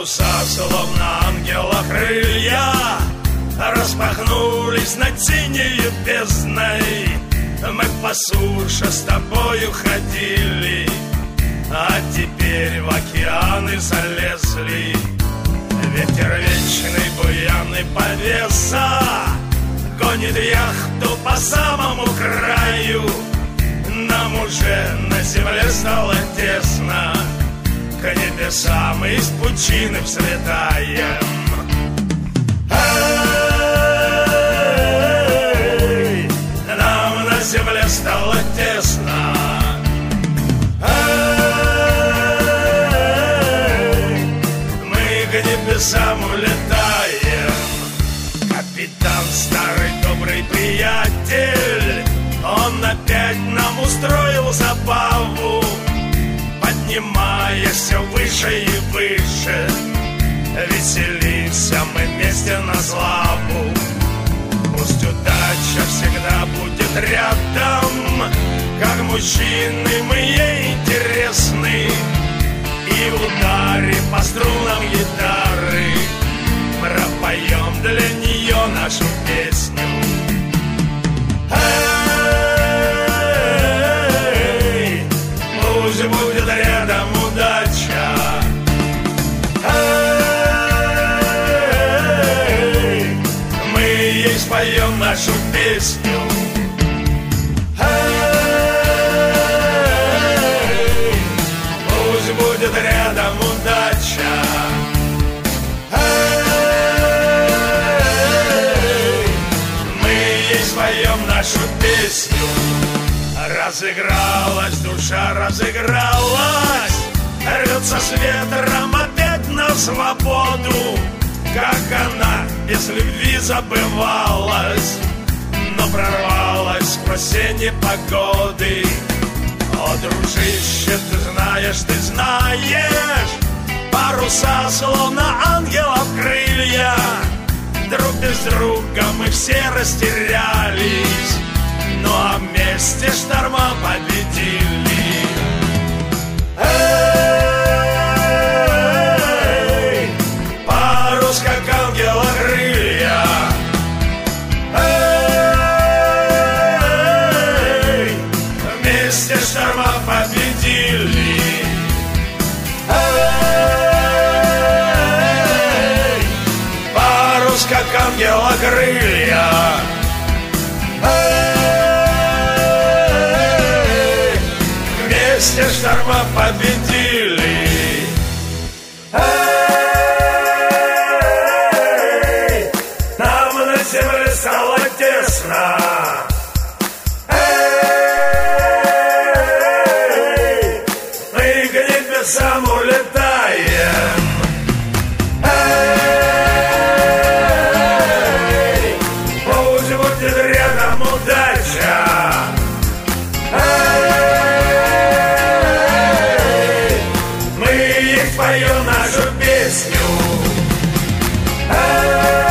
Паруса, словно ангела крылья, распахнулись над синею бездной. Мы по суше с тобою ходили, а теперь в океаны залезли. Ветер вечный, буяный повеса гонит яхту по самому краю. Нам уже на земле стало тесно, к небесам из пучины взлетаем. Эй, нам на земле стало тесно. Эй, мы к небесам улетаем. Капитан, старый добрый приятель, он опять нам устроил забаву, поднимаясь все выше и выше. Веселимся мы вместе на славу. Пусть удача всегда будет рядом, как мужчины мы ей интересны. И в ударе по струнам гитары пропоем для нее нашу песню. Эй, пусть будет рядом удача. Эй, мы ей споем нашу песню. Эй, пусть будет рядом удача. Эй, мы ей споем нашу песню. Разыгралась душа, разыгралась, рвется с ветром опять на свободу. Как она без любви забывалась, но прорвалась сквозь все непогоды. О, дружище, ты знаешь, паруса, словно ангелов крылья. Друг без друга мы все растерялись, но вместе шторма победили. Эй, парус, как ангела крылья. Эй, вместе шторма победили. Эй, парус, как ангела крылья. Вместе шторма победили. Эй, нам на земле стало тесно. Эй, мы к небесам улетаем. Эй, пусть будет рядом удача. Поем нашу песню.